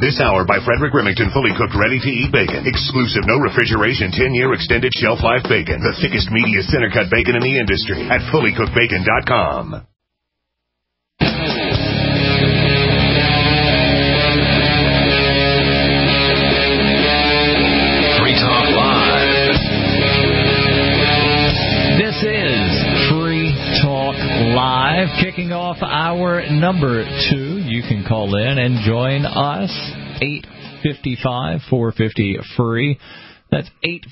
This hour by Frederick Remington, fully cooked, ready-to-eat bacon. Exclusive, no refrigeration, 10-year extended shelf life bacon. The thickest, meatiest center-cut bacon in the industry at fullycookedbacon.com. Free Talk Live. This is Free Talk Live, kicking off hour number 2. You can call in and join us, 855-450-FREE. That's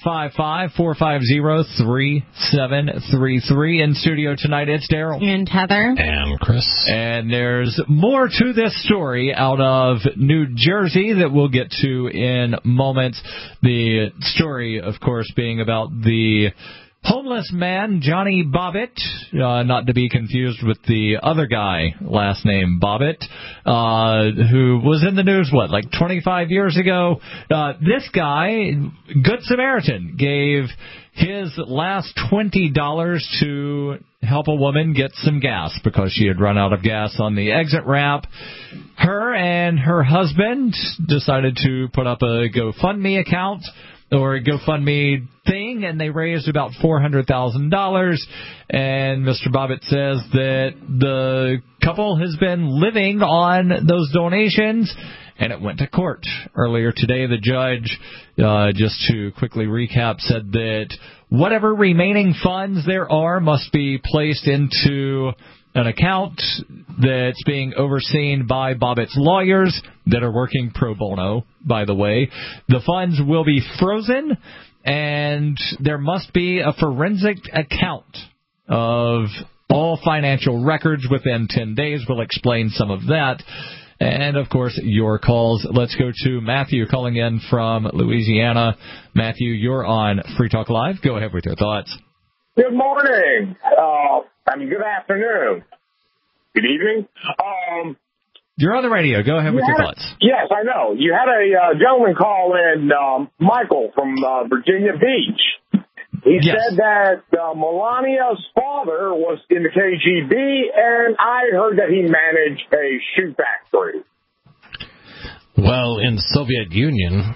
855-450-3733. In studio tonight, it's Daryl. And Heather. And Chris. And there's more to this story out of New Jersey that we'll get to in moments. The story, of course, being about the homeless man, Johnny Bobbitt, not to be confused with the other guy, last name Bobbitt, who was in the news, 25 years ago? This guy, Good Samaritan, gave his last $20 to help a woman get some gas because she had run out of gas on the exit ramp. Her and her husband decided to put up a GoFundMe account, or a GoFundMe thing, and they raised about $400,000. And Mr. Bobbitt says that the couple has been living on those donations, and it went to court. Earlier today, the judge, just to quickly recap, said that whatever remaining funds there are must be placed into an account that's being overseen by Bobbitt's lawyers that are working pro bono, by the way. The funds will be frozen, and there must be a forensic account of all financial records within 10 days. We'll explain some of that. And, of course, your calls. Let's go to Matthew calling in from Louisiana. Matthew, you're on Free Talk Live. Go ahead with your thoughts. Good morning. Good afternoon. Good evening. You're on the radio. Go ahead with your thoughts. Yes, I know. You had a gentleman call in, Michael from Virginia Beach. He said that Melania's father was in the KGB, and I heard that he managed a shoe factory. Well, in the Soviet Union,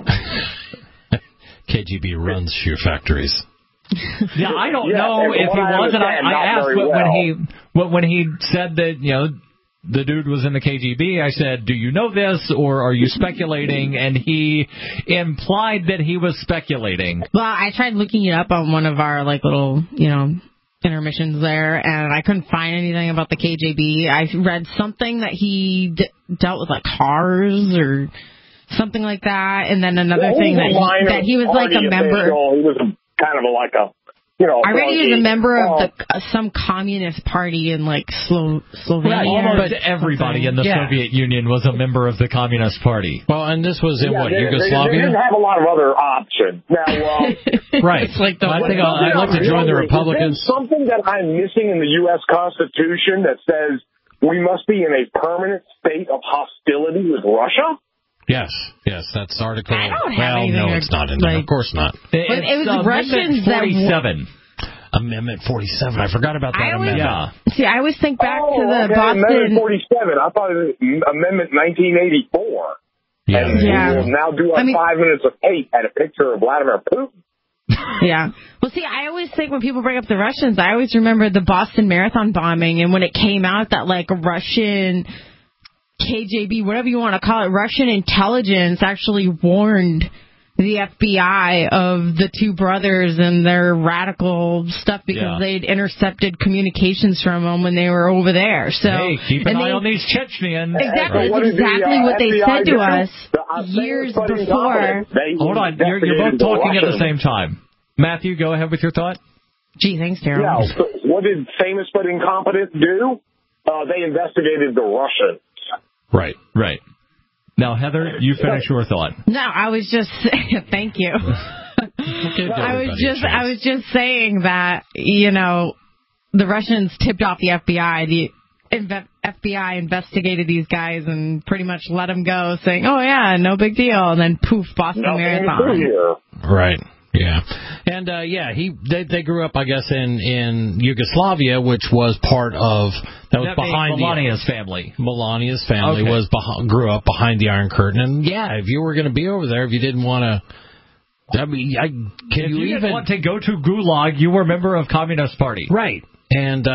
KGB runs shoe factories. Yeah, I don't know if he was, and I asked when he said that, the dude was in the KGB, I said, do you know this, or are you speculating? And he implied that he was speculating. Well, I tried looking it up on one of our, little, intermissions there, and I couldn't find anything about the KGB. I read something that he dealt with, cars or something like that, and then another thing that he was, a member. He was kind of I read he was a member of some communist party in Slovenia. Almost everybody in the Soviet Union was a member of the Communist Party. Well, and this was in They Yugoslavia? didn't have a lot of other options. Now, right. It's I think I'd like to join the Republicans. Is there something that I'm missing in the U.S. Constitution that says we must be in a permanent state of hostility with Russia? Yes, that's article. I don't have anything. No, it's not in there. Of course not. It was Russians Amendment 47. Amendment 47. I forgot about that amendment. See, I always think back to the Boston. Amendment 47. I thought it was Amendment 1984. Yeah. We'll now do our 5 minutes of hate at a picture of Vladimir Putin. Yeah. Well, see, I always think when people bring up the Russians, I always remember the Boston Marathon bombing, and when it came out that Russian KGB, whatever you want to call it, Russian intelligence actually warned the FBI of the two brothers and their radical stuff because they'd intercepted communications from them when they were over there. So, hey, keep an eye on these Chechens. Exactly. That's exactly what they said to us years before. Hold on. You're both talking at the same time. Matthew, go ahead with your thought. Gee, thanks, Daryl. Yeah, so what did famous but incompetent do? They investigated the Russians. Right. Now, Heather, you finish your thought. No, I was just thank you. I was just saying that the Russians tipped off the FBI. The FBI investigated these guys and pretty much let them go, saying, "Oh yeah, no big deal," and then poof, Boston Marathon. Right. Yeah, and they grew up, I guess, in Yugoslavia, which was part of behind Melania's family. Melania's family grew up behind the Iron Curtain, and if you were going to be over there, if you didn't want to. I mean, if you didn't want to go to Gulag, you were a member of Communist Party. Right. And,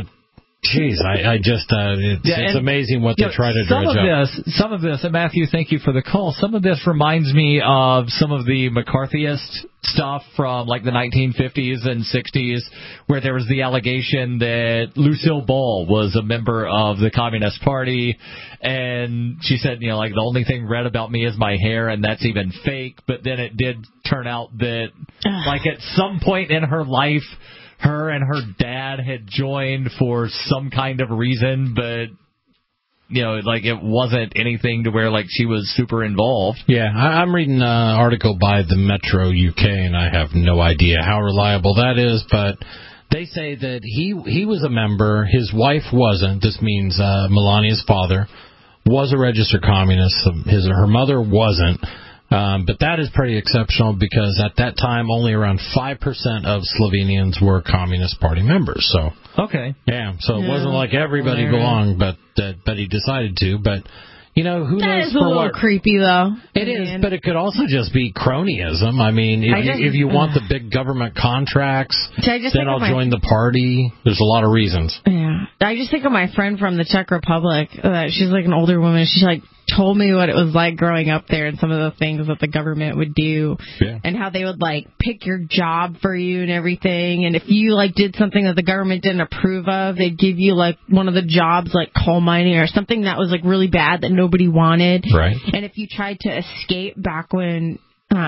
it's amazing what they try to dredge up. Some of this, and Matthew, thank you for the call, some of this reminds me of some of the McCarthyist stuff from like the 1950s and 60s, where there was the allegation that Lucille Ball was a member of the Communist Party, and she said, like the only thing red about me is my hair, and that's even fake. But then it did turn out that, like at some point in her life, her and her dad had joined for some kind of reason, but it wasn't anything to where like she was super involved. Yeah, I'm reading an article by the Metro UK, and I have no idea how reliable that is, but they say that he was a member, his wife wasn't. This means Melania's father was a registered communist. Her mother wasn't. But that is pretty exceptional because at that time only around 5% of Slovenians were Communist Party members. So it wasn't like everybody belonged, but he decided to. But who knows? That is a little creepy, though. It is, but it could also just be cronyism. I mean, if you want the big government contracts, then I'll join the party. There's a lot of reasons. Yeah, I just think of my friend from the Czech Republic. She's like an older woman. She's like told me what it was like growing up there and some of the things that the government would do and how they would like pick your job for you and everything. And if you like did something that the government didn't approve of, they'd give you like one of the jobs like coal mining or something that was like really bad that nobody wanted. Right. And if you tried to escape back when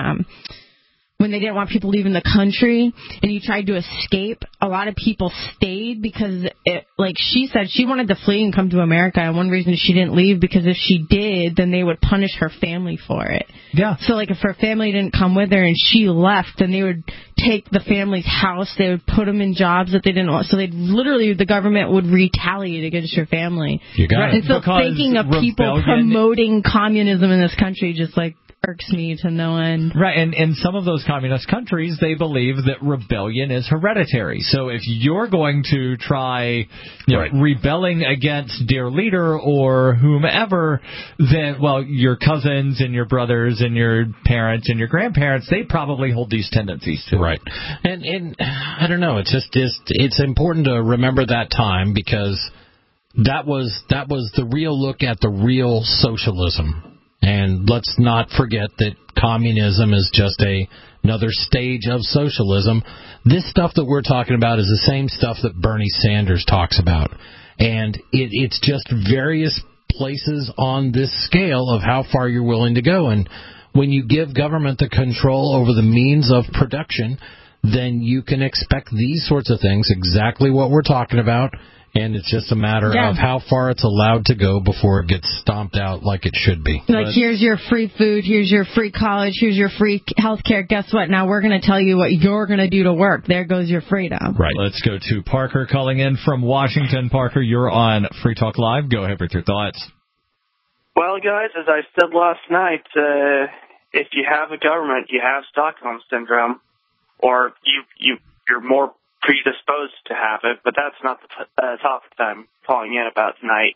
they didn't want people leaving the country and you tried to escape, a lot of people stayed because she said she wanted to flee and come to America, and one reason she didn't leave because if she did, then they would punish her family for it. Yeah. So like if her family didn't come with her and she left, then they would take the family's house, they would put them in jobs that they didn't want. So the government would retaliate against your family. You got it. And so thinking of people promoting communism in this country just like irks me to no end. Right, and in some of those communist countries, they believe that rebellion is hereditary. So if you're going to try rebelling against dear leader or whomever, then, your cousins and your brothers and your parents and your grandparents, they probably hold these tendencies too. Right. And I don't know, it's important to remember that time because that was the real look at the real socialism. And let's not forget that communism is just another stage of socialism. This stuff that we're talking about is the same stuff that Bernie Sanders talks about. And it's just various places on this scale of how far you're willing to go. And when you give government the control over the means of production, then you can expect these sorts of things, exactly what we're talking about. And it's just a matter of how far it's allowed to go before it gets stomped out like it should be. Here's your free food, here's your free college, here's your free health care. Guess what? Now we're going to tell you what you're going to do to work. There goes your freedom. Right. Let's go to Parker calling in from Washington. Parker, you're on Free Talk Live. Go ahead with your thoughts. Well, guys, as I said last night, if you have a government, you have Stockholm Syndrome, or you're more predisposed to have it, but that's not the topic that I'm calling in about tonight.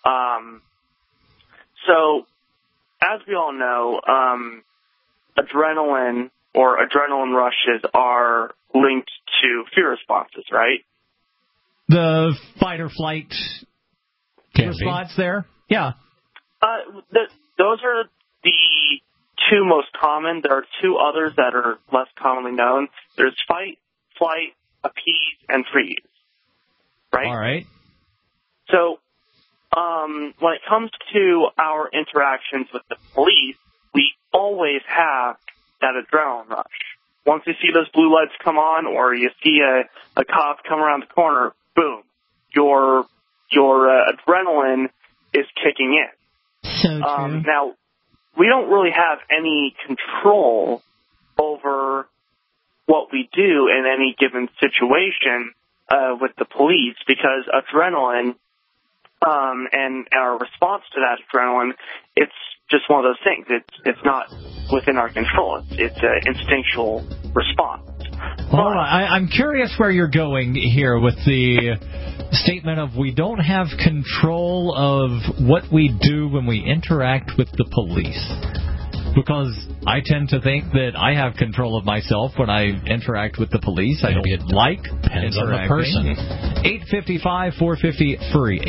So, as we all know, adrenaline or adrenaline rushes are linked to fear responses, right? The fight or flight response there? Yeah. Those are the two most common. There are two others that are less commonly known. There's fight, flight, appease, and freeze, right? All right. So, when it comes to our interactions with the police, we always have that adrenaline rush. Once you see those blue lights come on, or you see a cop come around the corner, boom, your adrenaline is kicking in. So true. Now, we don't really have any control over what we do in any given situation with the police, because adrenaline and our response to that adrenaline, it's just one of those things. It's not within our control. It's an instinctual response. Well, I'm curious where you're going here with the statement of we don't have control of what we do when we interact with the police. Because I tend to think that I have control of myself when I interact with the police. I don't like depends on the person. 855-450-FREE.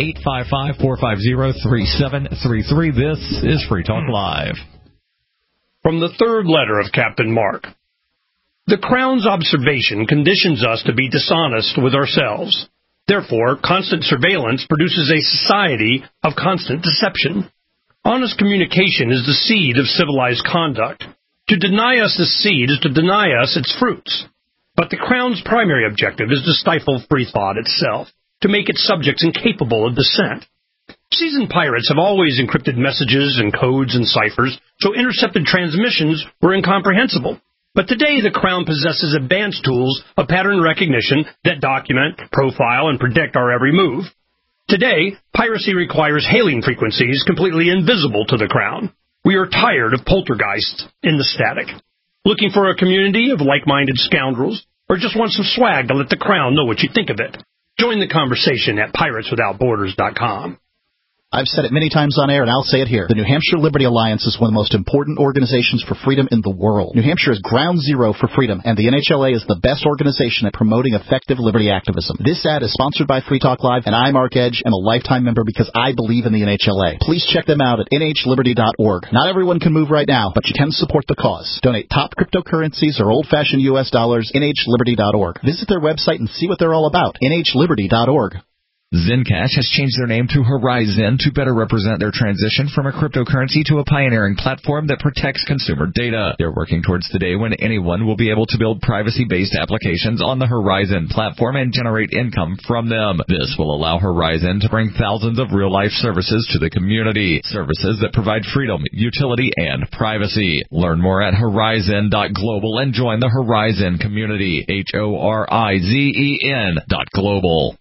855-450-3733. This is Free Talk Live. From the third letter of Captain Mark. The Crown's observation conditions us to be dishonest with ourselves. Therefore, constant surveillance produces a society of constant deception. Honest communication is the seed of civilized conduct. To deny us this seed is to deny us its fruits. But the Crown's primary objective is to stifle free thought itself, to make its subjects incapable of dissent. Seasoned pirates have always encrypted messages and codes and ciphers, so intercepted transmissions were incomprehensible. But today the Crown possesses advanced tools of pattern recognition that document, profile, and predict our every move. Today, piracy requires hailing frequencies completely invisible to the Crown. We are tired of poltergeists in the static. Looking for a community of like-minded scoundrels, or just want some swag to let the Crown know what you think of it? Join the conversation at pirateswithoutborders.com. I've said it many times on air, and I'll say it here. The New Hampshire Liberty Alliance is one of the most important organizations for freedom in the world. New Hampshire is ground zero for freedom, and the NHLA is the best organization at promoting effective liberty activism. This ad is sponsored by Free Talk Live, and I, Mark Edge, am a lifetime member because I believe in the NHLA. Please check them out at nhliberty.org. Not everyone can move right now, but you can support the cause. Donate top cryptocurrencies or old-fashioned U.S. dollars, nhliberty.org. Visit their website and see what they're all about, nhliberty.org. Zencash has changed their name to Horizon to better represent their transition from a cryptocurrency to a pioneering platform that protects consumer data. They're working towards the day when anyone will be able to build privacy-based applications on the Horizon platform and generate income from them. This will allow Horizon to bring thousands of real-life services to the community. Services that provide freedom, utility, and privacy. Learn more at horizon.global and join the Horizon community. HORIZEN.global.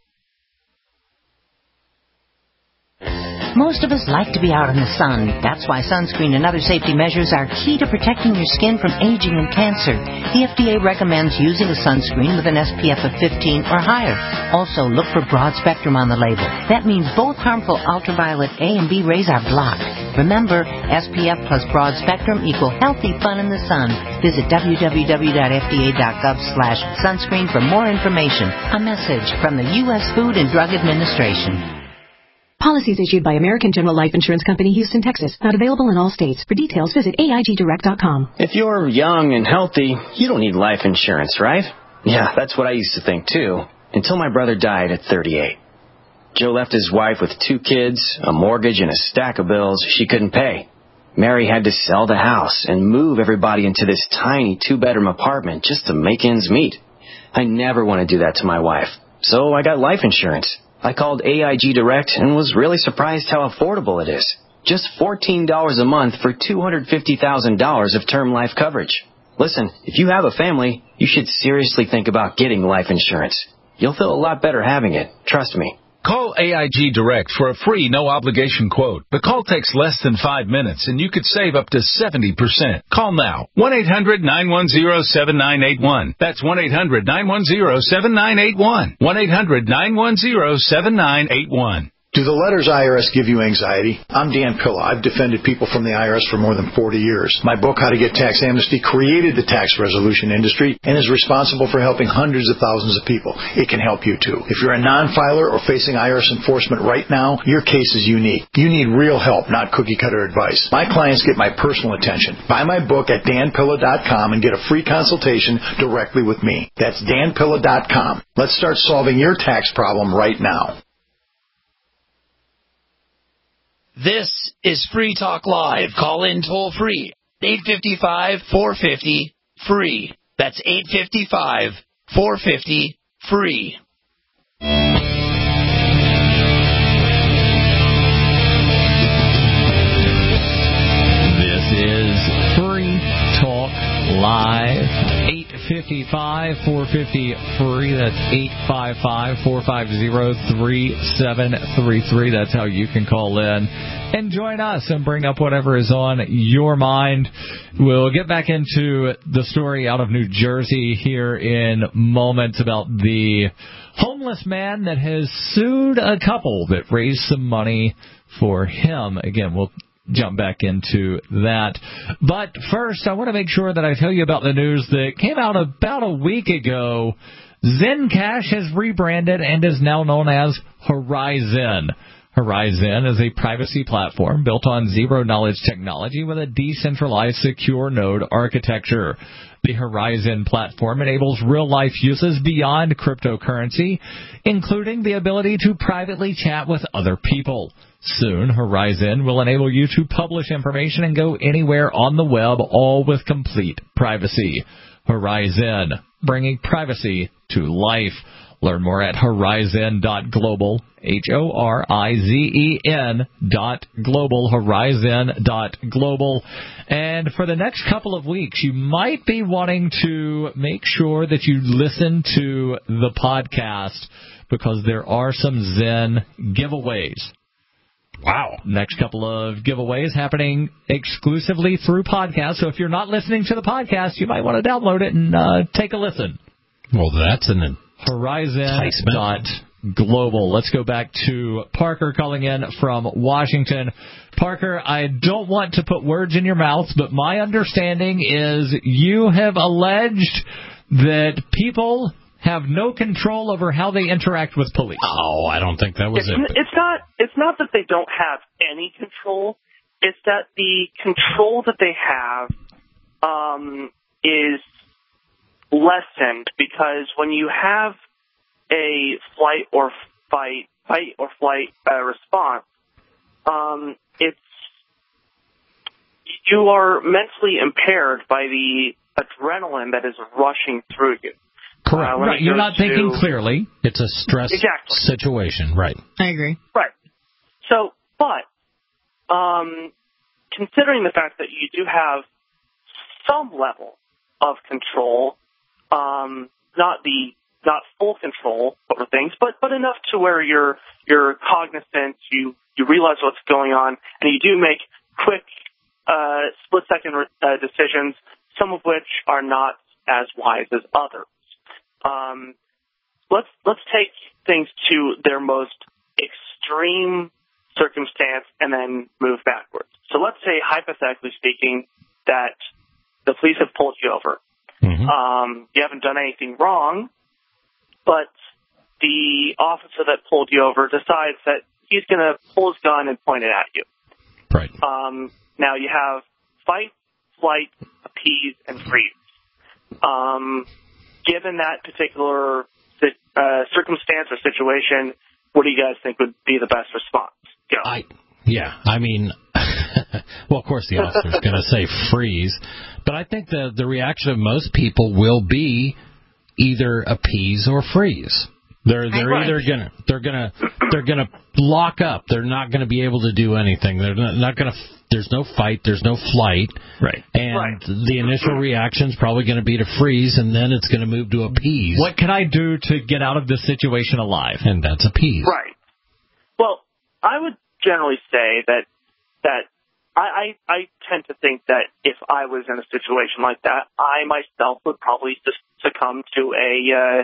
Most of us like to be out in the sun. That's why sunscreen and other safety measures are key to protecting your skin from aging and cancer. The FDA recommends using a sunscreen with an SPF of 15 or higher. Also, look for broad spectrum on the label. That means both harmful ultraviolet A and B rays are blocked. Remember, SPF plus broad spectrum equal healthy fun in the sun. Visit www.fda.gov/sunscreen for more information. A message from the U.S. Food and Drug Administration. Policies issued by American General Life Insurance Company, Houston, Texas. Not available in all states. For details, visit AIGdirect.com. If you're young and healthy, you don't need life insurance, right? Yeah, that's what I used to think, too, until my brother died at 38. Joe left his wife with 2 kids, a mortgage, and a stack of bills she couldn't pay. Mary had to sell the house and move everybody into this tiny 2-bedroom apartment just to make ends meet. I never want to do that to my wife, so I got life insurance. I called AIG Direct and was really surprised how affordable it is. Just $14 a month for $250,000 of term life coverage. Listen, if you have a family, you should seriously think about getting life insurance. You'll feel a lot better having it. Trust me. Call AIG Direct for a free, no-obligation quote. The call takes less than 5 minutes, and you could save up to 70%. Call now. 1-800-910-7981. That's 1-800-910-7981. 1-800-910-7981. Do the letters IRS give you anxiety? I'm Dan Pilla. I've defended people from the IRS for more than 40 years. My book, How to Get Tax Amnesty, created the tax resolution industry and is responsible for helping hundreds of thousands of people. It can help you, too. If you're a non-filer or facing IRS enforcement right now, your case is unique. You need real help, not cookie-cutter advice. My clients get my personal attention. Buy my book at danpilla.com and get a free consultation directly with me. That's danpilla.com. Let's start solving your tax problem right now. This is Free Talk Live. Call in toll free. 855-450-FREE. That's 855-450-FREE. This is Free Talk Live. 855-450-FREE. That's 855-450-3733. That's how you can call in and join us and bring up whatever is on your mind. We'll get back into the story out of New Jersey here in moments about the homeless man that has sued a couple that raised some money for him. Again, we'll jump back into that. But first, I want to make sure that I tell you about the news that came out about a week ago. Zencash has rebranded and is now known as Horizon. Horizon is a privacy platform built on zero-knowledge technology with a decentralized secure node architecture. The Horizon platform enables real-life uses beyond cryptocurrency, including the ability to privately chat with other people. Soon, Horizon will enable you to publish information and go anywhere on the web, all with complete privacy. Horizon, bringing privacy to life. Learn more at horizon.global, HORIZEN.global, horizon.global. And for the next couple of weeks, you might be wanting to make sure that you listen to the podcast because there are some Zen giveaways. Wow. Next couple of giveaways happening exclusively through podcast. So if you're not listening to the podcast, you might want to download it and take a listen. Well, that's an Horizon.global. Let's go back to Parker calling in from Washington. Parker, I don't want to put words in your mouth, but my understanding is you have alleged that people have no control over how they interact with police. Oh, I don't think that was it. It's not that they don't have any control. It's that the control that they have is lessened because when you have a fight or flight response, you are mentally impaired by the adrenaline that is rushing through you. Correct. Right. You're not thinking clearly. It's a stress situation. Right. I agree. Right. So, but considering the fact that you do have some level of control, not full control over things, but enough to where you're cognizant, you realize what's going on, and you do make quick split-second decisions, some of which are not as wise as others. Let's take things to their most extreme circumstance and then move backwards. So let's say, hypothetically speaking, that the police have pulled you over. Mm-hmm. You haven't done anything wrong, but the officer that pulled you over decides that he's going to pull his gun and point it at you. Right. Now you have fight, flight, appease, and freeze. Given that particular circumstance or situation, what do you guys think would be the best response? Go. I mean, well, of course the officer's going to say freeze, but I think the reaction of most people will be either appease or freeze. They're either gonna lock up. They're not going to be able to do anything. They're not going to. There's no fight. There's no flight. Right. And the initial reaction's probably going to be to freeze, and then it's going to move to appease. What can I do to get out of this situation alive? And that's appease. Right. Well, I would generally say that I tend to think that if I was in a situation like that, I myself would probably just succumb to a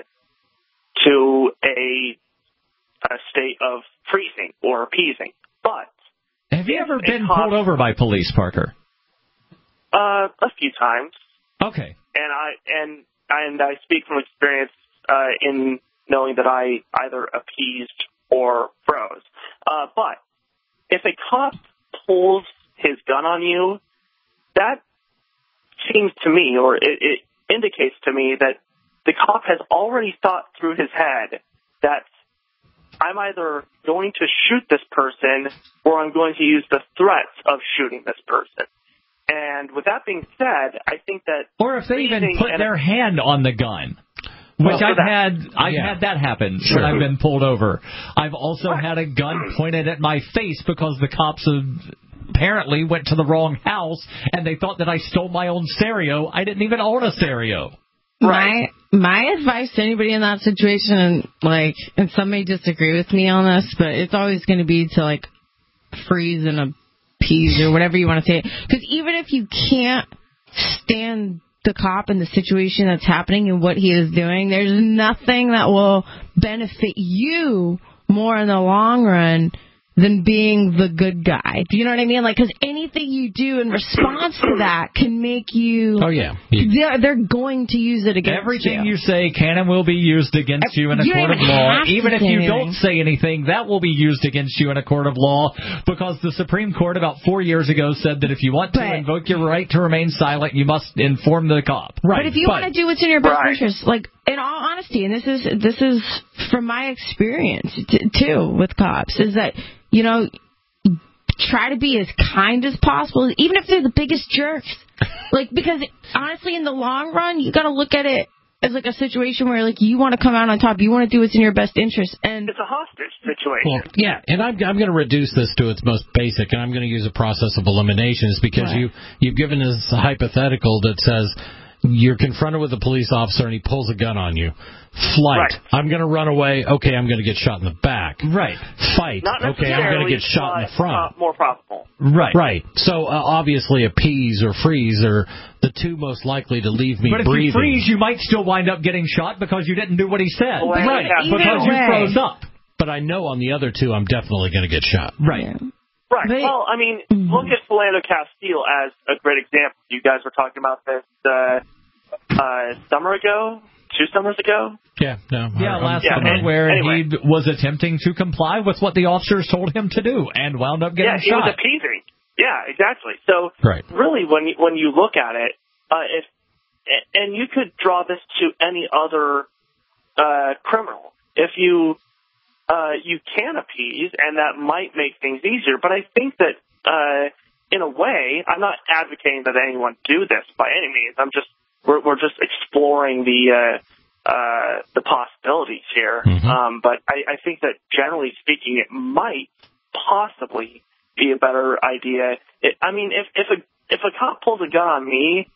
state of freezing or appeasing. But have you ever been pulled over by police, Parker? A few times. Okay. And I speak from experience in knowing that I either appeased or froze. But if a cop pulls his gun on you, that seems to me, or it indicates to me, that the cop has already thought through his head that I'm either going to shoot this person or I'm going to use the threats of shooting this person. And with that being said, I think that... Or if they even put their hand on the gun. Which I've had that happen when I've been pulled over. I've also had a gun pointed at my face because the cops apparently went to the wrong house and they thought that I stole my own stereo. I didn't even own a stereo. my advice to anybody in that situation, like, and some may disagree with me on this, but it's always going to be to, like, freeze and appease or whatever you want to say. Because even if you can't stand the cop and the situation that's happening and what he is doing, there's nothing that will benefit you more in the long run than being the good guy. Do you know what I mean? Like, because anything you do in response to that can make you... Oh, yeah. They're going to use it against Everything you say can and will be used against you in a court of law. Even if you don't say anything, that will be used against you in a court of law, because the Supreme Court about 4 years ago said that if you want to invoke your right to remain silent, you must inform the cop. Right. But if you want to do what's in your best interest, like, in all honesty, and this is from my experience, too, with cops, is that... You know, try to be as kind as possible, even if they're the biggest jerks. Like, because honestly, in the long run, you got to look at it as like a situation where, like, you want to come out on top. You want to do what's in your best interest. And it's a hostage situation. Well, yeah, and I'm going to reduce this to its most basic, and I'm going to use a process of eliminations, because you've given us a hypothetical that says you're confronted with a police officer and he pulls a gun on you. Flight. Right. I'm going to run away. Okay, I'm going to get shot in the back. Right. Fight. Okay, I'm going to get shot in the front. More probable. Right. Right. So obviously, appease or freeze are the two most likely to leave me breathing. But if you freeze, you might still wind up getting shot because you didn't do what he said. Right. Because you froze up. But I know on the other two, I'm definitely going to get shot. Right. Right. Well, I mean, look at Philando Castile as a great example. You guys were talking about this summer ago. 2 summers ago? Yeah, last summer, where he was attempting to comply with what the officers told him to do and wound up getting shot. Yeah, he was appeasing. Yeah, exactly. So, really, when you look at it, and you could draw this to any other criminal. If you can appease, and that might make things easier, but I think that in a way, I'm not advocating that anyone do this by any means. We're just exploring the possibilities here. Mm-hmm. But I think that generally speaking, it might possibly be a better idea. If a cop pulls a gun on me,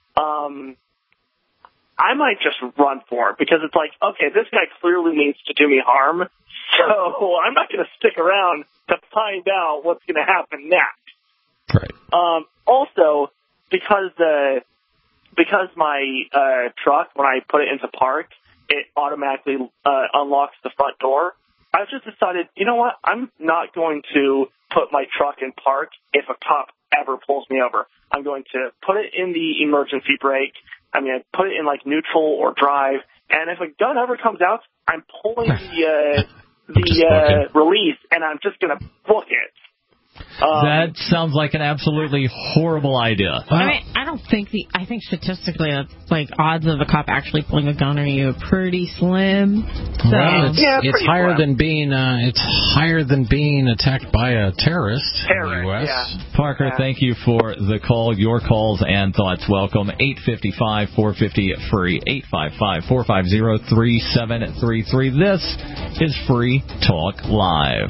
I might just run for it, because it's like, okay, this guy clearly means to do me harm, so I'm not going to stick around to find out what's going to happen next. Right. Also, because my truck, when I put it into park, it automatically unlocks the front door, I've just decided, you know what, I'm not going to put my truck in park if a cop ever pulls me over. I'm going to put it in the emergency brake. I'm going to put it in, like, neutral or drive. And if a gun ever comes out, I'm pulling the release, and I'm just going to book it. That sounds like an absolutely horrible idea. I think statistically, that's like odds of a cop actually pulling a gun on you are pretty slim. So. Well, it's higher than being attacked by a terrorist in the U.S. Yeah. Parker, thank you for the call. Your calls and thoughts welcome. 855-450-FREE, 855-450-3733. This is Free Talk Live.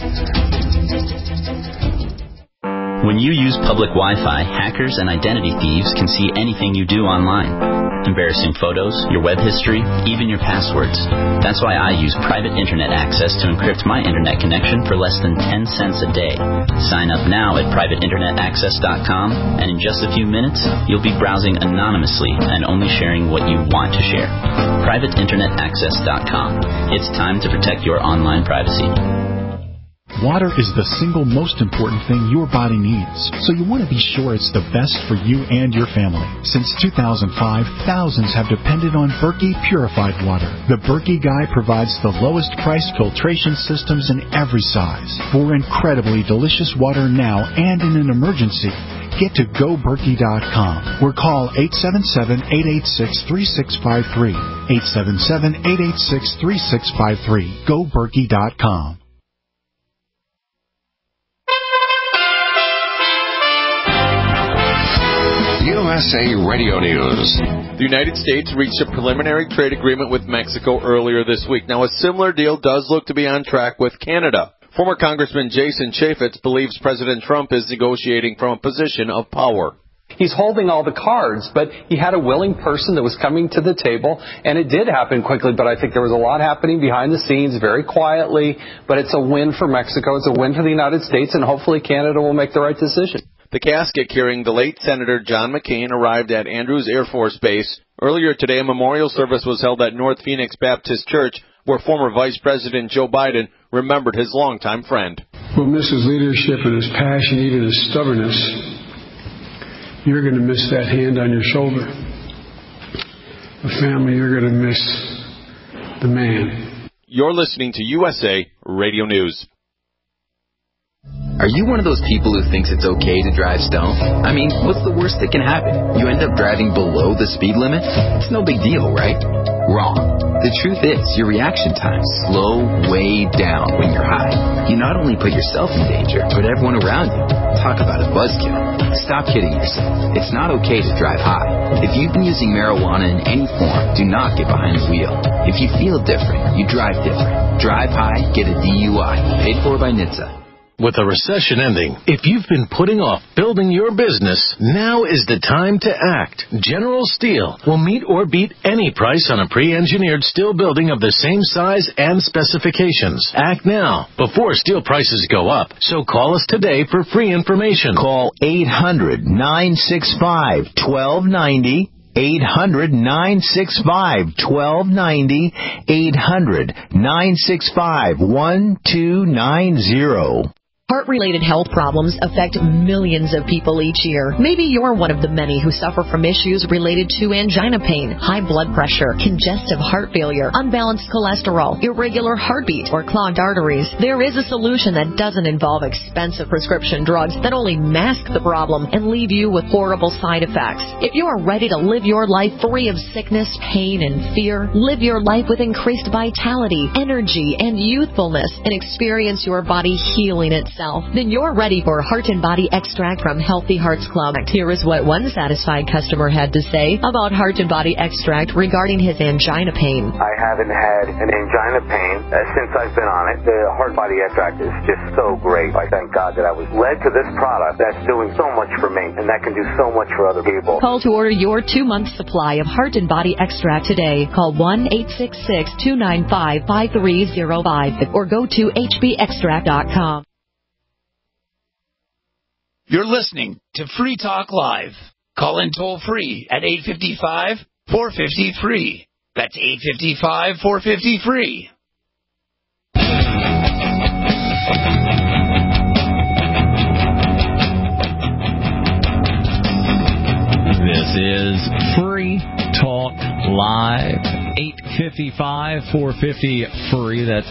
When you use public Wi-Fi, hackers and identity thieves can see anything you do online. Embarrassing photos, your web history, even your passwords. That's why I use private internet access to encrypt my internet connection for less than 10 cents a day. Sign up now at privateinternetaccess.com, and in just a few minutes, you'll be browsing anonymously and only sharing what you want to share. privateinternetaccess.com. It's time to protect your online privacy. Water is the single most important thing your body needs, so you want to be sure it's the best for you and your family. Since 2005, thousands have depended on Berkey purified water. The Berkey Guy provides the lowest price filtration systems in every size. For incredibly delicious water now and in an emergency, get to GoBerkey.com or call 877-886-3653. 877-886-3653. GoBerkey.com. USA Radio News. The United States reached a preliminary trade agreement with Mexico earlier this week. Now, a similar deal does look to be on track with Canada. Former Congressman Jason Chaffetz believes President Trump is negotiating from a position of power. He's holding all the cards, but he had a willing person that was coming to the table, and it did happen quickly, but I think there was a lot happening behind the scenes very quietly, but it's a win for Mexico, it's a win for the United States, and hopefully Canada will make the right decision. The casket carrying the late Senator John McCain arrived at Andrews Air Force Base. Earlier today, a memorial service was held at North Phoenix Baptist Church, where former Vice President Joe Biden remembered his longtime friend. We'll miss his leadership and his passion, even his stubbornness. You're going to miss that hand on your shoulder. The family, you're going to miss the man. You're listening to USA Radio News. Are you one of those people who thinks it's okay to drive stoned? I mean, what's the worst that can happen? You end up driving below the speed limit? It's no big deal, right? Wrong. The truth is, your reaction times slow way down when you're high. You not only put yourself in danger, but everyone around you. Talk about a buzzkill. Stop kidding yourself. It's not okay to drive high. If you've been using marijuana in any form, do not get behind the wheel. If you feel different, you drive different. Drive high, get a DUI. Paid for by NHTSA. With a recession ending, if you've been putting off building your business, now is the time to act. General Steel will meet or beat any price on a pre-engineered steel building of the same size and specifications. Act now, before steel prices go up. So call us today for free information. Call 800-965-1290. 800-965-1290. 800-965-1290. Heart-related health problems affect millions of people each year. Maybe you're one of the many who suffer from issues related to angina pain, high blood pressure, congestive heart failure, unbalanced cholesterol, irregular heartbeat, or clogged arteries. There is a solution that doesn't involve expensive prescription drugs that only mask the problem and leave you with horrible side effects. If you are ready to live your life free of sickness, pain, and fear, live your life with increased vitality, energy, and youthfulness, and experience your body healing itself, then you're ready for Heart and Body Extract from Healthy Hearts Club. Here is what one satisfied customer had to say about Heart and Body Extract regarding his angina pain. I haven't had an angina pain since I've been on it. The Heart Body Extract is just so great. I thank God that I was led to this product that's doing so much for me and that can do so much for other people. Call to order your 2-month supply of Heart and Body Extract today. Call 1-866-295-5305 or go to hbextract.com. You're listening to Free Talk Live. Call in toll free at 855-450-FREE. That's 855-450-FREE. This is Free Talk Live. 855-450-FREE. That's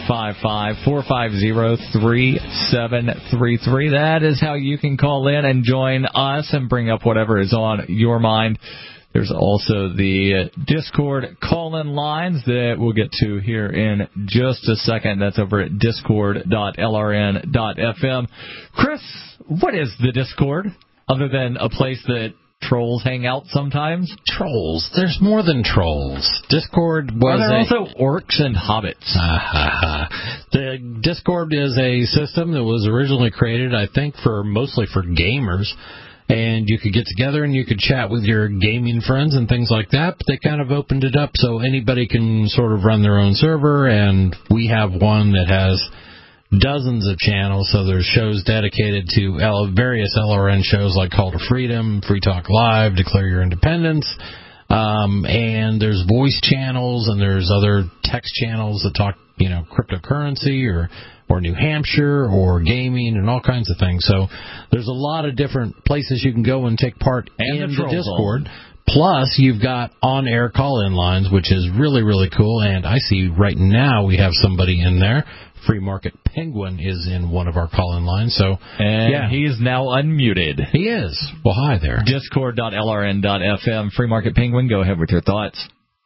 855-450-3733. That is how you can call in and join us and bring up whatever is on your mind. There's also the Discord call-in lines that we'll get to here in just a second. That's over at discord.lrn.fm. Chris, what is the Discord, other than a place that trolls hang out sometimes? Trolls. There's more than trolls. Discord was also orcs and hobbits. The Discord is a system that was originally created, I think, mostly for gamers. And you could get together and you could chat with your gaming friends and things like that. But they kind of opened it up so anybody can sort of run their own server. And we have one that has dozens of channels, so there's shows dedicated to various LRN shows like Call to Freedom, Free Talk Live, Declare Your Independence, and there's voice channels, and there's other text channels that talk, cryptocurrency or New Hampshire or gaming and all kinds of things. So there's a lot of different places you can go and take part in the Discord. Plus, you've got on-air call-in lines, which is really, really cool. And I see right now we have somebody in there. Free Market Penguin is in one of our call-in lines. So, he is now unmuted. He is. Well, hi there. Discord.lrn.fm. Free Market Penguin, go ahead with your thoughts.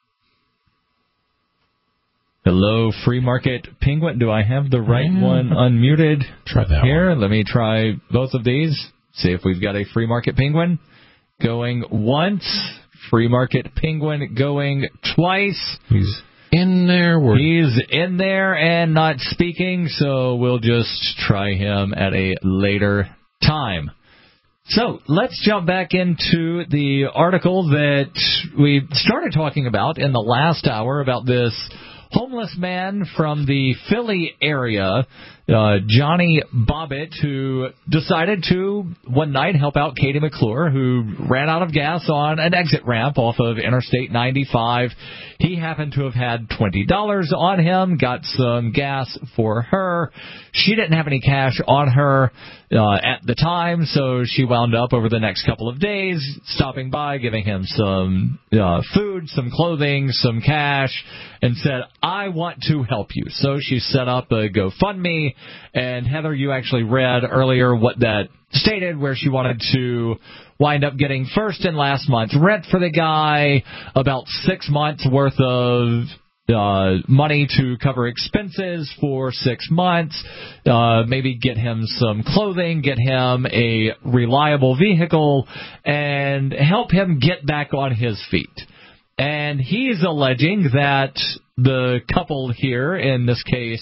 Hello, Free Market Penguin. Do I have the right one unmuted? Try that here. Let me try both of these. See if we've got a Free Market Penguin going once. Free Market Penguin going twice. He's in there. He's in there and not speaking, so we'll just try him at a later time. So let's jump back into the article that we started talking about in the last hour about this homeless man from the Philly area, Johnny Bobbitt, who decided to one night help out Katie McClure, who ran out of gas on an exit ramp off of Interstate 95. He happened to have had $20 on him, got some gas for her. She didn't have any cash on her at the time, so she wound up over the next couple of days stopping by, giving him some food, some clothing, some cash, and said, I want to help you. So she set up a GoFundMe, and Heather, you actually read earlier what that stated, where she wanted to wind up getting first and last month's rent for the guy, about 6 months worth of money to cover expenses for 6 months, maybe get him some clothing, get him a reliable vehicle, and help him get back on his feet. And he's alleging that the couple here, in this case,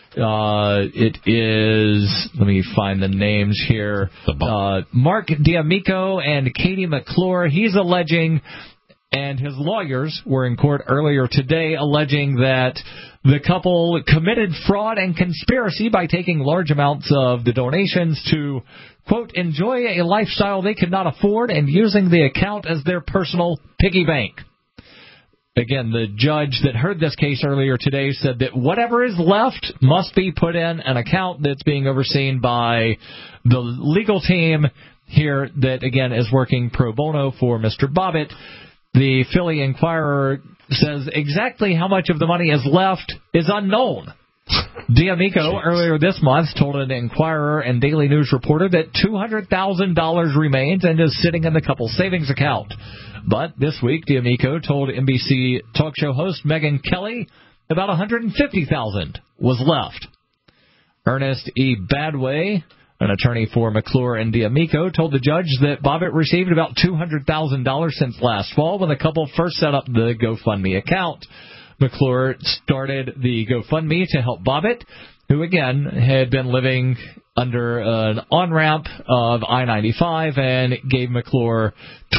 it is, let me find the names here, Mark D'Amico and Katie McClure. He's alleging, and his lawyers were in court earlier today alleging that the couple committed fraud and conspiracy by taking large amounts of the donations to, quote, enjoy a lifestyle they could not afford and using the account as their personal piggy bank. Again, the judge that heard this case earlier today said that whatever is left must be put in an account that's being overseen by the legal team here that, again, is working pro bono for Mr. Bobbitt. The Philly Inquirer says exactly how much of the money is left is unknown. D'Amico earlier this month told an Inquirer and Daily News reporter that $200,000 remains and is sitting in the couple's savings account. But this week, D'Amico told NBC talk show host Megyn Kelly about $150,000 was left. Ernest E. Badway, an attorney for McClure and D'Amico, told the judge that Bobbitt received about $200,000 since last fall when the couple first set up the GoFundMe account. McClure started the GoFundMe to help Bobbitt, who, again, had been living under an on-ramp of I-95, and gave McClure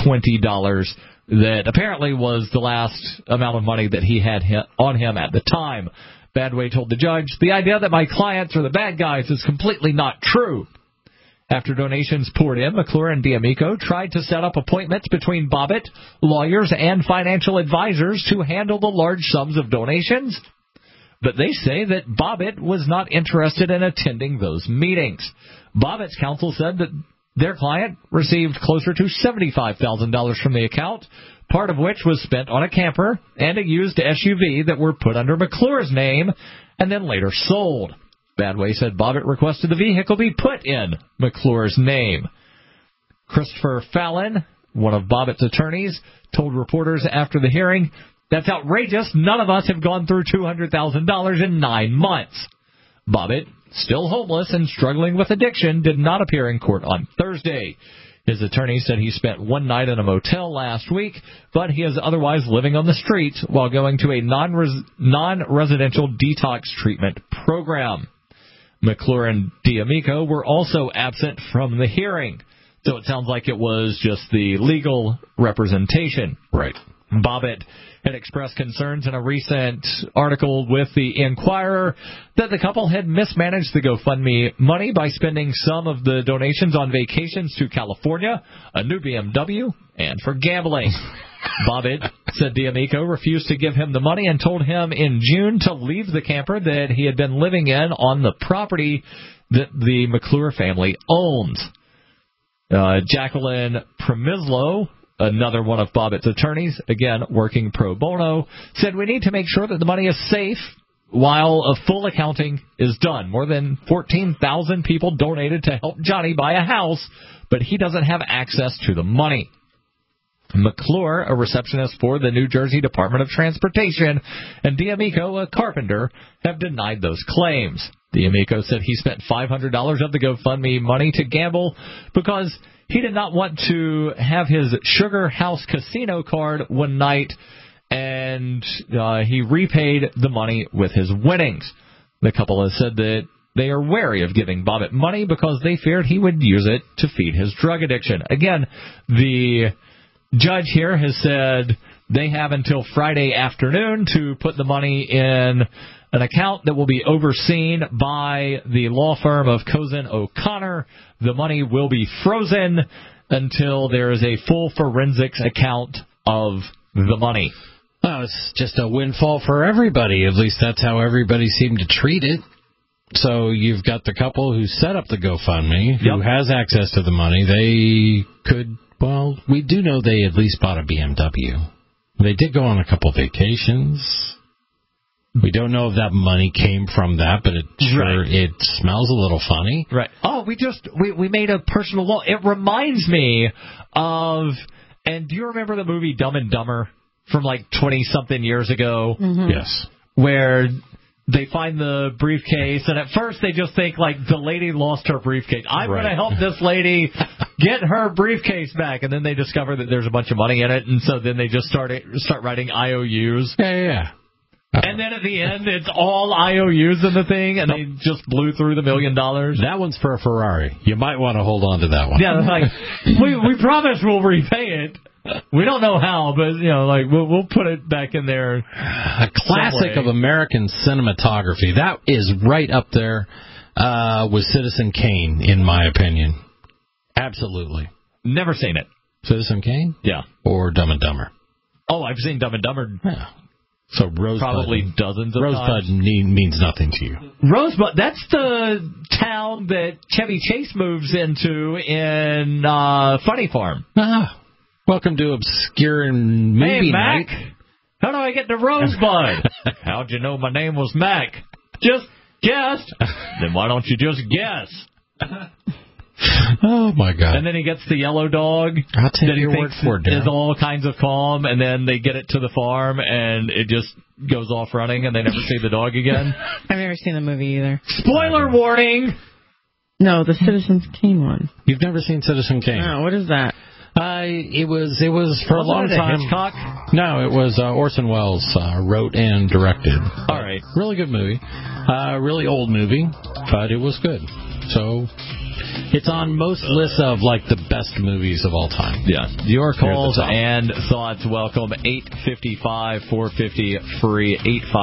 $20 that apparently was the last amount of money that he had on him at the time. Badway told the judge, the idea that my clients are the bad guys is completely not true. After donations poured in, McClure and D'Amico tried to set up appointments between Bobbitt, lawyers, and financial advisors to handle the large sums of donations. But they say that Bobbitt was not interested in attending those meetings. Bobbitt's counsel said that their client received closer to $75,000 from the account, part of which was spent on a camper and a used SUV that were put under McClure's name and then later sold. Badway said Bobbitt requested the vehicle be put in McClure's name. Christopher Fallon, one of Bobbitt's attorneys, told reporters after the hearing, that's outrageous. None of us have gone through $200,000 in 9 months. Bobbitt, still homeless and struggling with addiction, did not appear in court on Thursday. His attorney said he spent one night in a motel last week, but he is otherwise living on the streets while going to a non-residential detox treatment program. McClure and D'Amico were also absent from the hearing, so it sounds like it was just the legal representation. Right. Bobbitt had expressed concerns in a recent article with the Inquirer that the couple had mismanaged the GoFundMe money by spending some of the donations on vacations to California, a new BMW, and for gambling. Bobbitt said D'Amico refused to give him the money and told him in June to leave the camper that he had been living in on the property that the McClure family owns. Jacqueline Premislow, another one of Bobbitt's attorneys, again working pro bono, said we need to make sure that the money is safe while a full accounting is done. More than 14,000 people donated to help Johnny buy a house, but he doesn't have access to the money. McClure, a receptionist for the New Jersey Department of Transportation, and D'Amico, a carpenter, have denied those claims. D'Amico said he spent $500 of the GoFundMe money to gamble because he did not want to have his Sugar House Casino card one night, and he repaid the money with his winnings. The couple has said that They are wary of giving Bobbitt money because they feared he would use it to feed his drug addiction. Again, the judge here has said they have until Friday afternoon to put the money in an account that will be overseen by the law firm of Cozen O'Connor. The money will be frozen until there is a full forensics account of the money. Well, it's just a windfall for everybody. At least that's how everybody seemed to treat it. So you've got the couple who set up the GoFundMe, who has access to the money. They could, well, we do know they at least bought a BMW. They did go on a couple vacations. We don't know if that money came from that, but it smells a little funny. Right. Oh, we made a personal law. It reminds me of, and do you remember the movie Dumb and Dumber from like 20-something years ago? Mm-hmm. Yes. Where they find the briefcase, and at first they just think, like, the lady lost her briefcase. I'm going to help this lady get her briefcase back. And then they discover that there's a bunch of money in it, and so then they just start writing IOUs. Yeah. And then at the end, it's all IOUs in the thing, and they just blew through the $1 million. That one's for a Ferrari. You might want to hold on to that one. Yeah, like, we promise we'll repay it. We don't know how, but, we'll put it back in there. A classic of American cinematography. That is right up there with Citizen Kane, in my opinion. Absolutely. Never seen it. Citizen Kane? Yeah. Or Dumb and Dumber? Oh, I've seen Dumb and Dumber. Yeah. So Rosebud. Probably dozens of times. Rosebud means nothing to you. Rosebud, that's the town that Chevy Chase moves into in Funny Farm. Welcome to Obscure Movie Mac. Night. How do I get to Rosebud? How'd you know my name was Mac? Just guessed. Then why don't you just guess? Oh, my God. And then he gets the yellow dog I'll take that he your thinks word for it, is all kinds of calm, and then they get it to the farm, and it just goes off running, and they never see the dog again. I've never seen the movie either. Spoiler warning! No, the Citizen Kane one. You've never seen Citizen Kane? No, what is that? It was for a long time. Hitchcock? No, it was Orson Welles wrote and directed. All right. Really good movie. Really old movie, but it was good. So it's on most lists of like the best movies of all time. Yeah. Your calls and thoughts welcome. 855-450-FREE,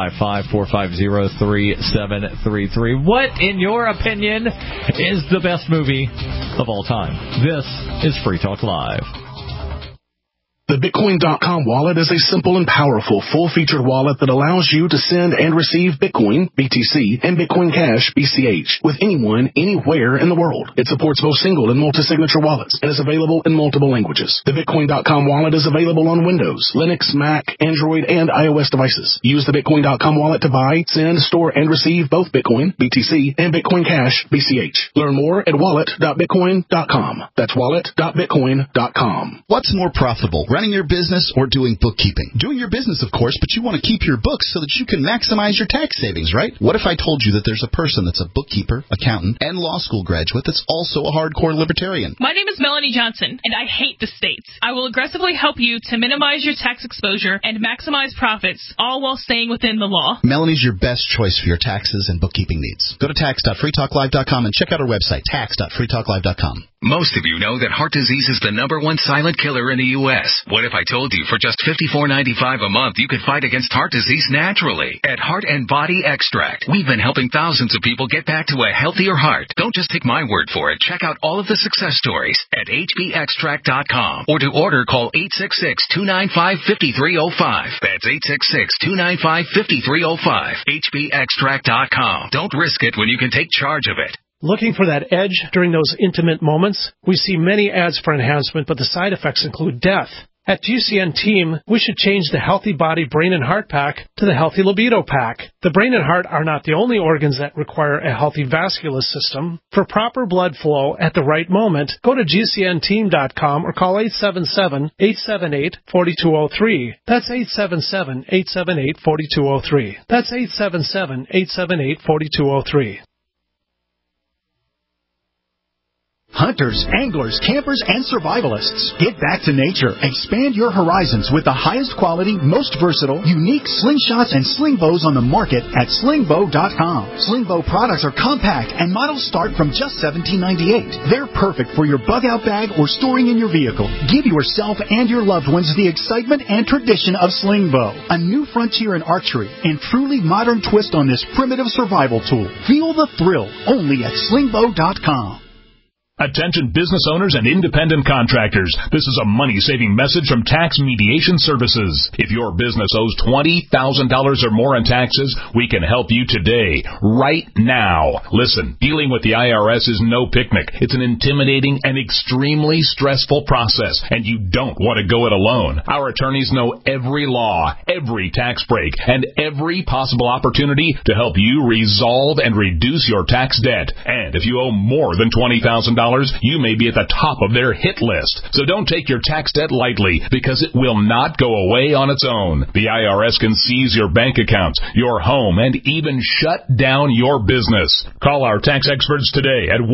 855-450-3733. What, in your opinion, is the best movie of all time? This is Free Talk Live. The Bitcoin.com wallet is a simple and powerful full-featured wallet that allows you to send and receive Bitcoin, BTC, and Bitcoin Cash, BCH, with anyone, anywhere in the world. It supports both single and multi-signature wallets and is available in multiple languages. The Bitcoin.com wallet is available on Windows, Linux, Mac, Android, and iOS devices. Use the Bitcoin.com wallet to buy, send, store, and receive both Bitcoin, BTC, and Bitcoin Cash, BCH. Learn more at wallet.bitcoin.com. That's wallet.bitcoin.com. What's more profitable, running your business or doing bookkeeping? Doing your business, of course, but you want to keep your books so that you can maximize your tax savings, right? What if I told you that there's a person that's a bookkeeper, accountant, and law school graduate that's also a hardcore libertarian? My name is Melanie Johnson, and I hate the states. I will aggressively help you to minimize your tax exposure and maximize profits, all while staying within the law. Melanie's your best choice for your taxes and bookkeeping needs. Go to tax.freetalklive.com and check out our website, tax.freetalklive.com. Most of you know that heart disease is the #1 silent killer in the U.S. What if I told you for just $54.95 a month you could fight against heart disease naturally? At Heart and Body Extract, we've been helping thousands of people get back to a healthier heart. Don't just take my word for it. Check out all of the success stories at hbextract.com, or to order, call 866-295-5305. That's 866-295-5305. hbextract.com. Don't risk it when you can take charge of it. Looking for that edge during those intimate moments? We see many ads for enhancement, but the side effects include death. At GCN Team, we should change the Healthy Body Brain and Heart Pack to the Healthy Libido Pack. The brain and heart are not the only organs that require a healthy vascular system. For proper blood flow at the right moment, go to GCNteam.com or call 877-878-4203. That's 877-878-4203. That's 877-878-4203. Hunters, anglers, campers, and survivalists. Get back to nature. Expand your horizons with the highest quality, most versatile, unique slingshots and sling bows on the market at slingbow.com. Slingbow products are compact and models start from just $17.98. They're perfect for your bug-out bag or storing in your vehicle. Give yourself and your loved ones the excitement and tradition of Slingbow, a new frontier in archery and truly modern twist on this primitive survival tool. Feel the thrill only at slingbow.com. Attention business owners and independent contractors. This is a money-saving message from Tax Mediation Services. If your business owes $20,000 or more in taxes, we can help you today, right now. Listen, dealing with the IRS is no picnic. It's an intimidating and extremely stressful process, and you don't want to go it alone. Our attorneys know every law, every tax break, and every possible opportunity to help you resolve and reduce your tax debt. And if you owe more than $20,000, you may be at the top of their hit list. So don't take your tax debt lightly, because it will not go away on its own. The IRS can seize your bank accounts, your home, and even shut down your business. Call our tax experts today at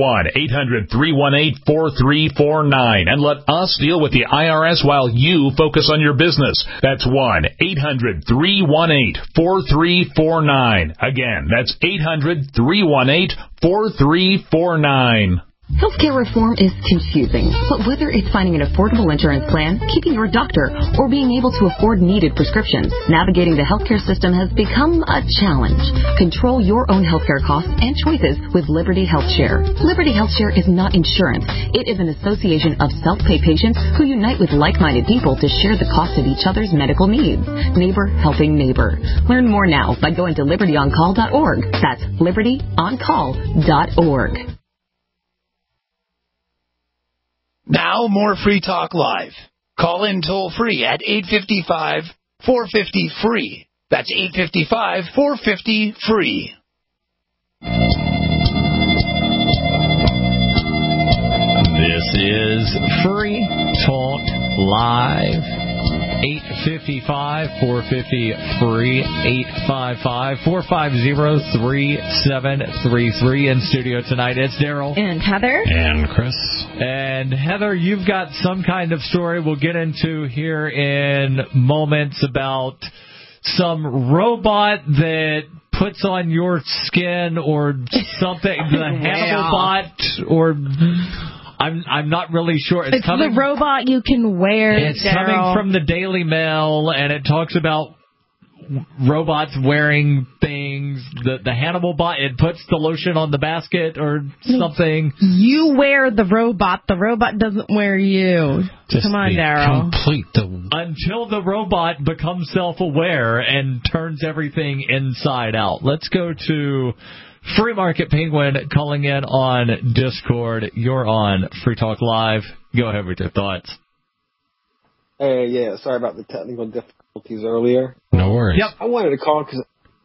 1-800-318-4349 and let us deal with the IRS while you focus on your business. That's 1-800-318-4349. Again, that's 800-318-4349. Healthcare reform is confusing, but whether it's finding an affordable insurance plan, keeping your doctor, or being able to afford needed prescriptions, navigating the healthcare system has become a challenge. Control your own healthcare costs and choices with Liberty HealthShare. Liberty HealthShare is not insurance. It is an association of self-pay patients who unite with like-minded people to share the cost of each other's medical needs. Neighbor helping neighbor. Learn more now by going to libertyoncall.org. That's libertyoncall.org. Now, more Free Talk Live. Call in toll-free at 855-450-FREE. That's 855-450-FREE. This is Free Talk Live. 855-450-FREE, 855-450-3733. In studio tonight, it's Daryl. And Heather. And Chris. And Heather, you've got some kind of story we'll get into here in moments about some robot that puts on your skin or something, the Hannibal bot, or... I'm not really sure. It's the robot you can wear. It's coming from the Daily Mail, and it talks about robots wearing things. The Hannibal bot, it puts the lotion on the basket or something. You wear the robot. The robot doesn't wear you. Just come on, Daryl. Until the robot becomes self-aware and turns everything inside out. Let's go to Free Market Penguin calling in on Discord. You're on Free Talk Live. Go ahead with your thoughts. Hey, yeah, sorry about the technical difficulties earlier. No worries. Yep. I wanted to call because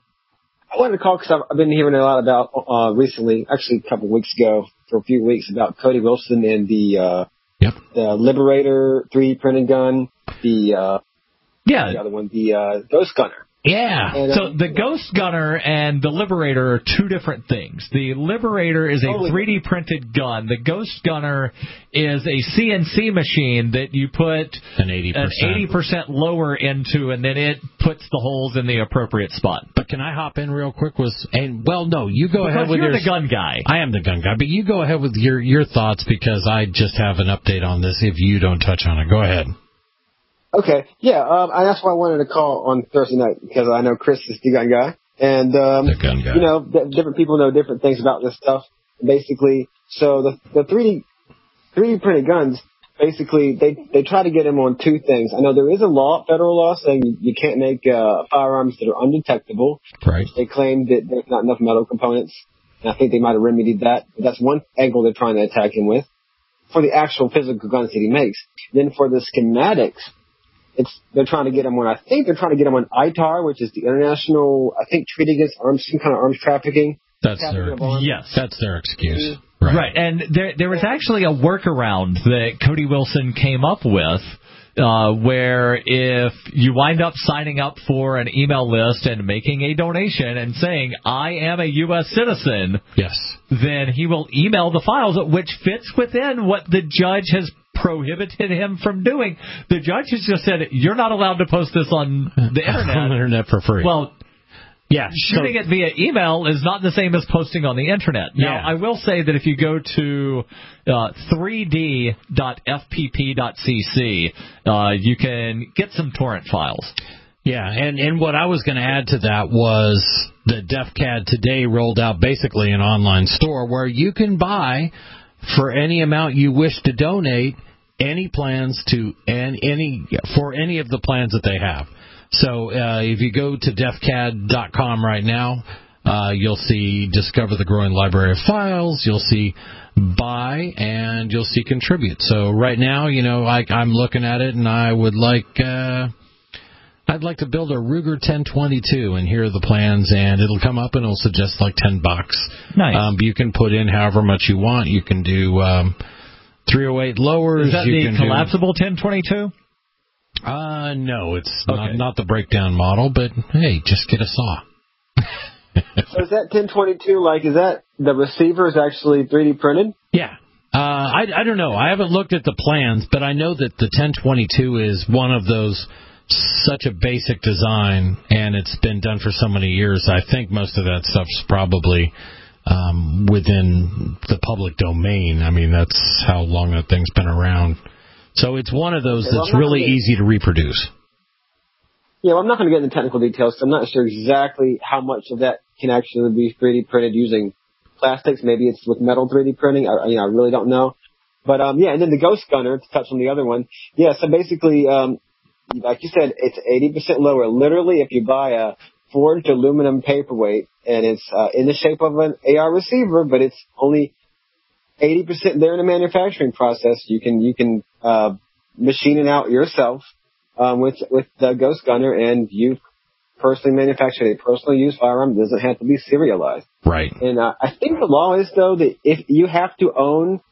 I've been hearing a lot about recently, actually a couple of weeks ago, for a few weeks, about Cody Wilson and the Liberator 3D printed gun, the other one, the Ghost Gunner. Yeah. And, so the Ghost Gunner and the Liberator are two different things. The Liberator is a 3D printed gun. The Ghost Gunner is a CNC machine that you put an 80% lower into, and then it puts the holes in the appropriate spot. But can I hop in real quick? You go ahead with you're the gun guy. I am the gun guy, but you go ahead with your thoughts, because I just have an update on this if you don't touch on it. Go ahead. Okay, yeah, that's why I wanted to call on Thursday night, because I know Chris is the gun guy, and the gun guy. You know, different people know different things about this stuff. Basically, so the 3D printed guns, basically they try to get them on two things. I know there is a federal law saying you can't make firearms that are undetectable. Right. They claim that there's not enough metal components, and I think they might have remedied that. But that's one angle they're trying to attack him with, for the actual physical guns that he makes. Then for the schematics, they're trying to get him on ITAR, which is the International, I think, Treaty Against some kind of arms trafficking. That's their excuse. Right. And there was actually a workaround that Cody Wilson came up with where if you wind up signing up for an email list and making a donation and saying, I am a U.S. citizen, yes, then he will email the files, which fits within what the judge has prohibited him from doing. The judge has just said, you're not allowed to post this on the Internet. On the Internet for free. Well, yeah, shooting it via email is not the same as posting on the Internet. Now, I will say that if you go to 3d.fpp.cc, you can get some torrent files. Yeah, and what I was going to add to that was that DefCAD today rolled out basically an online store where you can buy, for any amount you wish to donate, any plans to for any of the plans that they have. So if you go to defcad.com right now, you'll see Discover the Growing Library of Files, you'll see Buy, and you'll see Contribute. So right now, I'm looking at it, and I would I'd like to build a Ruger 1022, and here are the plans, and it'll come up and it'll suggest like $10. Nice. You can put in however much you want. You can do 308 lowers. Is that the collapsible 1022? No, it's not the breakdown model, but hey, just get a saw. So is that 1022, is that the receiver is actually 3D printed? Yeah. I don't know. I haven't looked at the plans, but I know that the 1022 is one of those, such a basic design, and it's been done for so many years. I think most of that stuff's probably within the public domain. I mean, that's how long that thing's been around. So it's one of those that's really easy to reproduce. Yeah, well, I'm not going to get into technical details, so I'm not sure exactly how much of that can actually be 3D printed using plastics. Maybe it's with metal 3D printing. I really don't know. But, and then the Ghost Gunner, to touch on the other one. Yeah, so basically, like you said, it's 80% lower. Literally, if you buy a forged aluminum paperweight, and it's in the shape of an AR receiver, but it's only 80% there in the manufacturing process, you can machine it out yourself with the Ghost Gunner, and you personally manufactured a personally used firearm. It doesn't have to be serialized. Right. And I think the law is, though, that if you have to own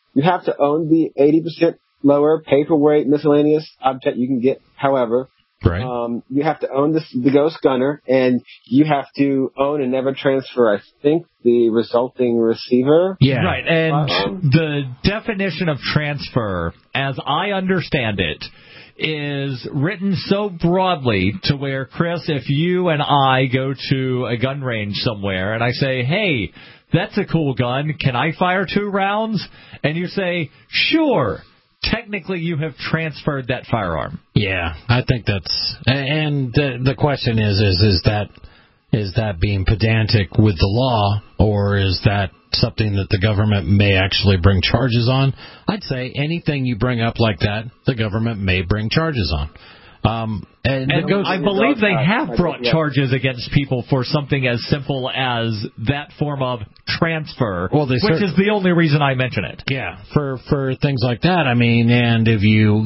the 80% lower paperweight miscellaneous object you can get, however. Right. You have to own the Ghost Gunner, and you have to own and never transfer, I think, the resulting receiver. Yeah. Right, and the definition of transfer, as I understand it, is written so broadly to where, Chris, if you and I go to a gun range somewhere and I say, hey, that's a cool gun, can I fire 2 rounds? And you say, sure. Technically, you have transferred that firearm. Yeah, I think that's... And the question is that being pedantic with the law, or is that something that the government may actually bring charges on? I'd say anything you bring up like that, the government may bring charges on. And I believe they have brought charges against people for something as simple as that form of transfer, which is the only reason I mention it. Yeah, for things like that. I mean, and if you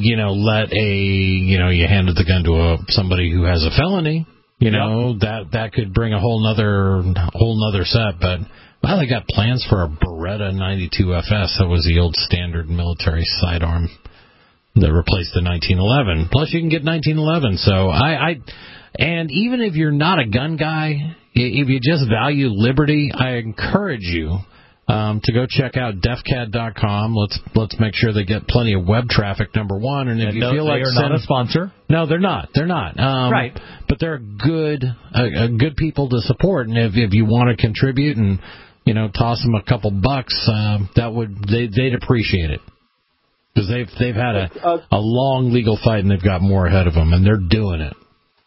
you handed the gun to somebody who has a felony, that could bring a whole nother set. But they got plans for a Beretta 92 FS. That was the old standard military sidearm that replaced the 1911. Plus, you can get 1911. So and even if you're not a gun guy, if you just value liberty, I encourage you to go check out defcad.com. Let's make sure they get plenty of web traffic, number one. And if you feel like they're not a sponsor. No, they're not. They're not. Right. But they're good people to support. And if you want to contribute and toss them a couple bucks, they'd appreciate it. Because they've had a long legal fight, and they've got more ahead of them, and they're doing it.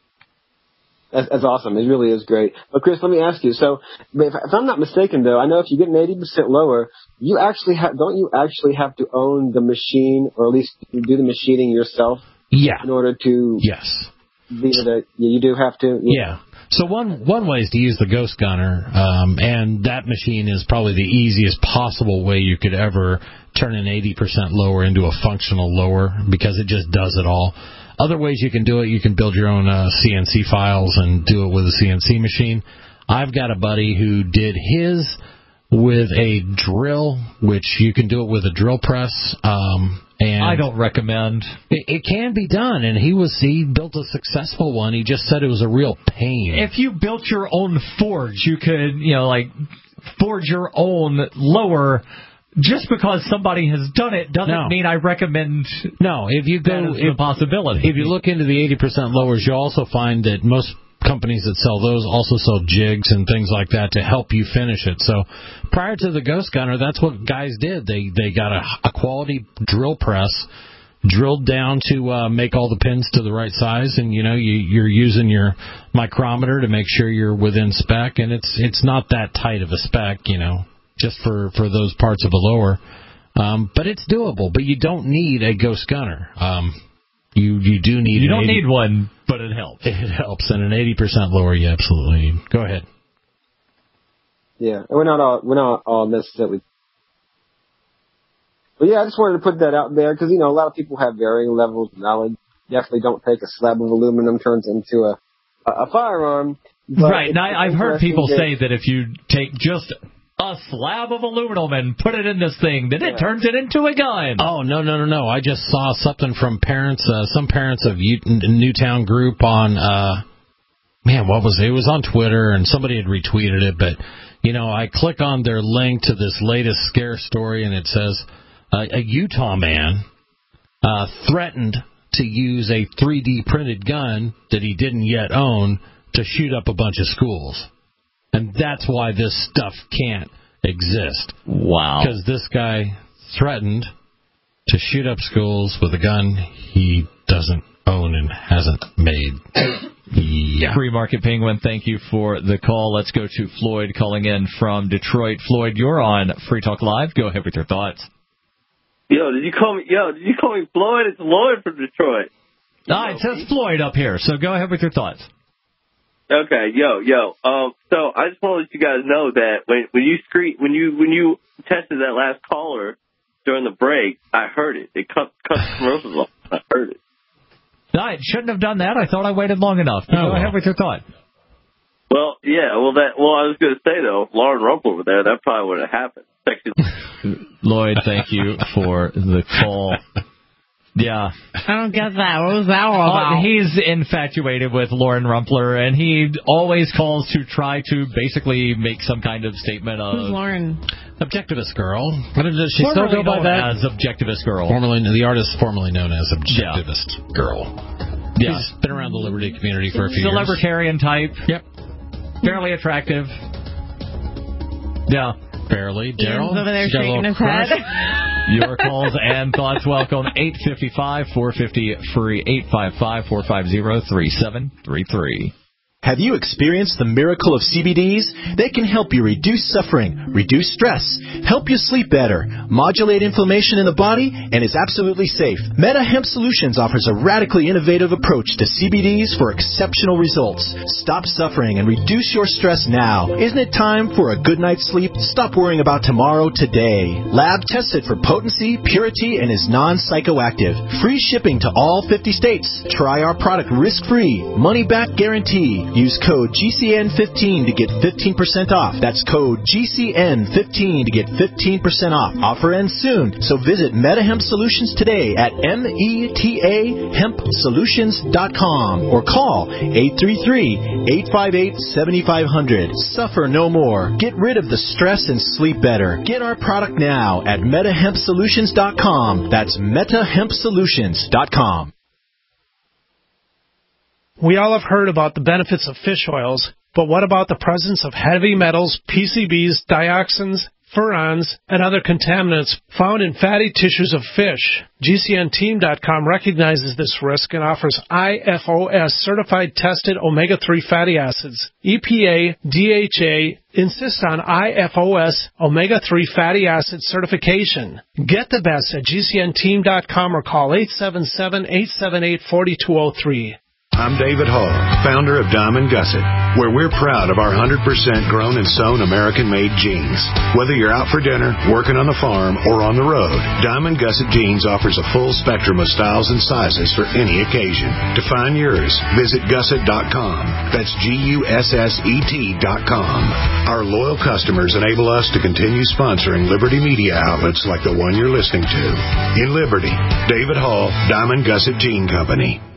That's awesome. It really is great. But, Chris, let me ask you. So, if I'm not mistaken, though, I know if you get an 80% lower, don't you actually have to own the machine, or at least do the machining yourself? Yeah. In order to... Yes. You do have to... Yeah. So one way is to use the Ghost Gunner, and that machine is probably the easiest possible way you could ever turn an 80% lower into a functional lower, because it just does it all. Other ways you can do it, you can build your own CNC files and do it with a CNC machine. I've got a buddy who did his with a drill, which you can do it with a drill press. And I don't recommend. It can be done, and he built a successful one. He just said it was a real pain. If you built your own forge, you could, forge your own lower. Just because somebody has done it doesn't mean I recommend. No, if you go, the possibility. If you look into the 80% lowers, you'll also find that most companies that sell those also sell jigs and things like that to help you finish it. So prior to the Ghost Gunner, that's what guys did. They got a quality drill press, drilled down to make all the pins to the right size, and you're using your micrometer to make sure you're within spec, and it's not that tight of a spec, just for those parts of a lower. But it's doable, but you don't need a Ghost Gunner. You do need. You don't need one, but it helps. It helps, and an 80% lower you absolutely need. Go ahead. Yeah, we're not all necessarily. But yeah, I just wanted to put that out there because a lot of people have varying levels of knowledge. Definitely don't take a slab of aluminum turns into a firearm. Right, and I've heard people say that if you take just a slab of aluminum and put it in this thing, then it turns it into a gun. Oh, no. I just saw something from some parents of Newtown group on, what was it? It was on Twitter, and somebody had retweeted it, but, I click on their link to this latest scare story, and it says, a Utah man threatened to use a 3D printed gun that he didn't yet own to shoot up a bunch of schools. And that's why this stuff can't exist. Wow. Because this guy threatened to shoot up schools with a gun he doesn't own and hasn't made. Yeah. Free Market Penguin, thank you for the call. Let's go to Floyd calling in from Detroit. Floyd, you're on Free Talk Live. Go ahead with your thoughts. Did you call me Floyd? It's Lloyd from Detroit. It says Floyd up here, so go ahead with your thoughts. Okay, so I just want to let you guys know that when you tested that last caller during the break, I heard it. It cut commercials off. I heard it. No, I shouldn't have done that. I thought I waited long enough. Go ahead with your thought. Well, yeah. I was going to say though, Lauren Rumpler was there. That probably would have happened. Lloyd, thank you for the call. Yeah. I don't get that. What was that all about? He's infatuated with Lauren Rumpler, and he always calls to try to basically make some kind of statement of... Who's Lauren? Objectivist Girl. Does she still go by that? As Objectivist Girl. The artist formerly known as Objectivist Girl. Yeah. She's been around the liberty community for a few She's years. A libertarian type. Yep. Fairly attractive. Yeah. Fairly. Daryl? Ian's over there shaking his head. Your calls and thoughts welcome. 855-450-FREE, 855-450-3733. Have you experienced the miracle of CBDs? They can help you reduce suffering, reduce stress, help you sleep better, modulate inflammation in the body, and is absolutely safe. Meta Hemp Solutions offers a radically innovative approach to CBDs for exceptional results. Stop suffering and reduce your stress now. Isn't it time for a good night's sleep? Stop worrying about tomorrow today. Lab tested for potency, purity, and is non-psychoactive. Free shipping to all 50 states. Try our product risk-free, money-back guarantee. Use code GCN15 to get 15% off. That's code GCN15 to get 15% off. Offer ends soon, so visit MetaHemp Solutions today at metahempsolutions.com or call 833-858-7500. Suffer no more. Get rid of the stress and sleep better. Get our product now at metahempsolutions.com. That's metahempsolutions.com. We all have heard about the benefits of fish oils, but what about the presence of heavy metals, PCBs, dioxins, furans, and other contaminants found in fatty tissues of fish? GCNteam.com recognizes this risk and offers IFOS certified tested omega-3 fatty acids. EPA, DHA insist on IFOS omega-3 fatty acid certification. Get the best at GCNteam.com or call 877-878-4203. I'm David Hall, founder of Diamond Gusset, where we're proud of our 100% grown and sewn American-made jeans. Whether you're out for dinner, working on the farm, or on the road, Diamond Gusset Jeans offers a full spectrum of styles and sizes for any occasion. To find yours, visit gusset.com. That's GUSSET.com. Our loyal customers enable us to continue sponsoring Liberty media outlets like the one you're listening to. In Liberty, David Hall, Diamond Gusset Jean Company.